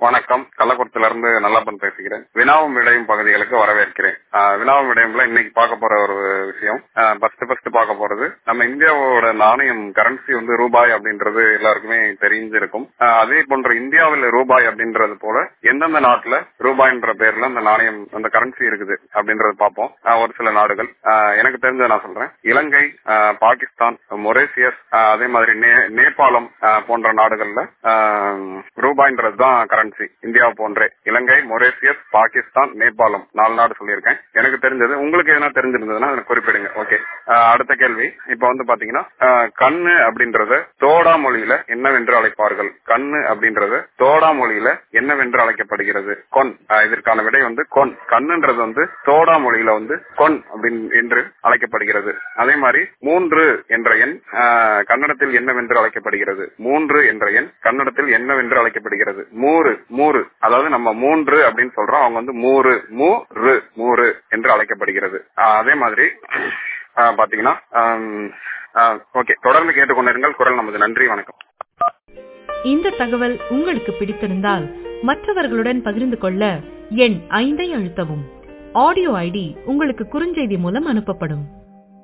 வணக்கம். கள்ளக்குறிச்சியிலிருந்து நல்லப்பன் பேசுகிறேன். வினாவும் விடையும் பகுதிகளுக்கு வரவேற்கிறேன். வினாவும் விடையும்ல இன்னைக்கு பார்க்க போற ஒரு விஷயம், ஃபர்ஸ்ட் பார்க்க போறது நம்ம இந்தியாவோட நாணயம் கரன்சி வந்து ரூபாய் அப்படின்றது எல்லாருக்குமே தெரிஞ்சிருக்கும். அதே போன்ற இந்தியாவில் ரூபாய் அப்படின்றது போல எந்தெந்த நாட்டுல ரூபாய்ன்ற பேர்ல அந்த நாணயம் அந்த கரன்சி இருக்குது அப்படின்றது பார்ப்போம். ஒரு சில நாடுகள் எனக்கு தெரிஞ்ச நான் சொல்றேன். இலங்கை, பாகிஸ்தான், மொரேசியஸ், அதே மாதிரி நேபாளம் போன்ற நாடுகள்ல ரூபாய்ன்றது தான் கரன்சி. இந்தியா போன்றே இலங்கை, மொரேசியஸ், பாகிஸ்தான், நேபாளம் 4 நாடு சொல்லியிருக்கேன். எனக்கு தெரிஞ்சது. உங்களுக்கு எதனா தெரிஞ்சிருந்ததுன்னா குறிப்பிடுங்க. ஓகே. அடுத்த கேள்வி. இப்ப வந்து பாத்தீங்கன்னா கண்ணு அப்படின்றத தோடா மொழியில என்னவென்று அழைப்பார்கள்? கண்ணு அப்படின்றது தோடா மொழியில என்னவென்று அழைக்கப்படுகிறது? கொன். இதற்கான விடை வந்து கொன். கண்ணுன்றது வந்து தோடா மொழியில வந்து கொன் என்று அழைக்கப்படுகிறது. அதே மாதிரி 3 என்ற எண் கன்னடத்தில் என்னவென்று அழைக்கப்படுகிறது? 3 என்ற எண் கன்னடத்தில் என்னவென்று அழைக்கப்படுகிறது? மூறு. அதாவது நம்ம 3 அப்படின்னு சொல்றோம், அவங்க வந்து மூறு என்று அழைக்கப்படுகிறது. அதே மாதிரி பாத்தீங்கன்னா ஓகே, தொடர்ந்து கேட்டுக்கொண்டிருங்கள். குரல் நமது. நன்றி, வணக்கம். இந்த தகவல் உங்களுக்கு பிடித்திருந்தால் மற்றவர்களுடன் பகிர்ந்து கொள்ள எண் 5 அழுத்தவும். ஆடியோ ஐடி உங்களுக்கு குறுஞ்செய்தி மூலம் அனுப்பப்படும்.